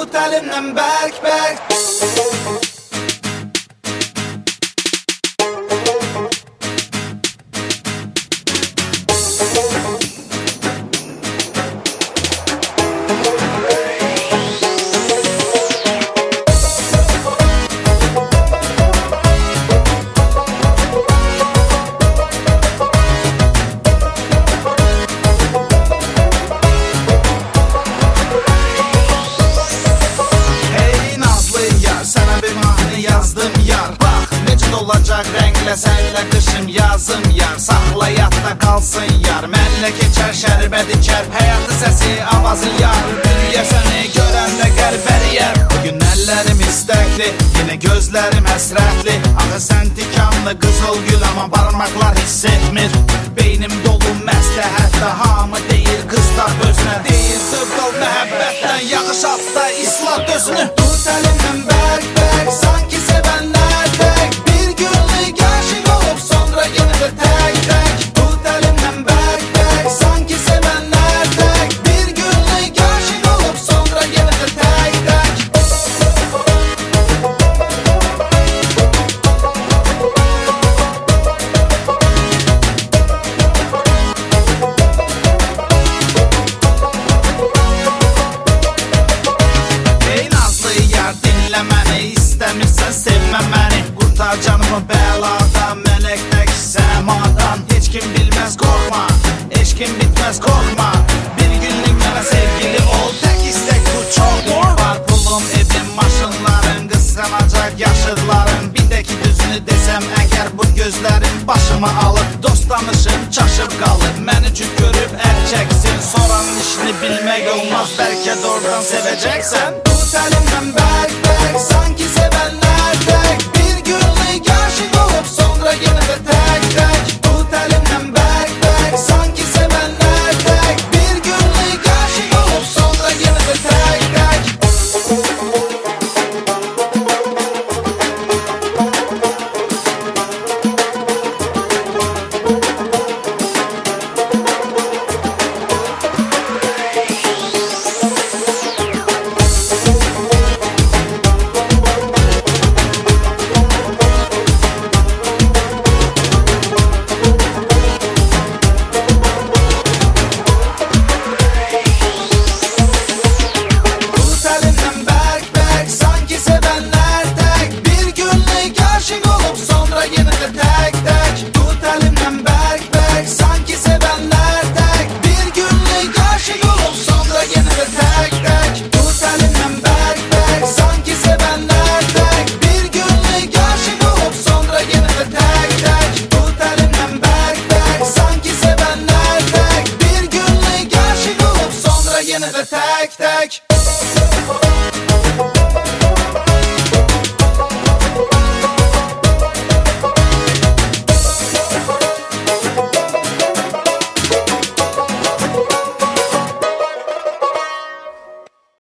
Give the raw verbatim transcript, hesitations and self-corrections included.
tut elimden berk berk. Yazdım yar, bak necə olacaq rənglə sənlə qışım yazım yar. Saxla yadda qalsın yar, mənlə keçər şərbə dikər həyatı səsi avazın yar. Büyüyə səni görəndə qəlbəriyər. Bugün əllərim istəkli, yenə gözlərim həsrətli. Axı sən tikanlı qızıl gül, amma barmaqlar hiss etmir. Beynim dolu məsləhətdə, hamı deyir qızlar özünə. Deyir zövq al məhəbbətdən, yağış atda islat özünü. Tut əlimdən bərk bərk, sanki sevənlər tek. Bir günlük aşık olup sonra yine de tek tek. Tut elimden berk berk, sanki sevenler tek. Bir günlük aşık olup sonra yine de tek tek. Ey nazlı yar, dinle məni, istəmirsən sevmə məni. Qurtar canımı bəladan, mələkdək səmadan. Heç kim bilməz qorxma, eşkin bitməz qorxma. Bir günlük mənə sevgili ol, tək istək bu çoxdur. Var pulum, evim, maşınların, qısqanacaq yaşıdların. Bir də ki düzünü desəm əgər, bu gözlərim başımı alıb. Dost danışım çaşıb qalıb, məni cüt görüb əl çəksin. Soranın işini bilmək olmaz, bəlkə doğrudan sevəcəksən. Tut əlimdən bərk bərk, sanki sevənlər tek. Bir günlük aşık olup sonra yine de tek tek. Tut elimden berk berk, sanki sevenler tek. Bir günlük aşık olup sonra yine de tek tek. Yine de tek tek.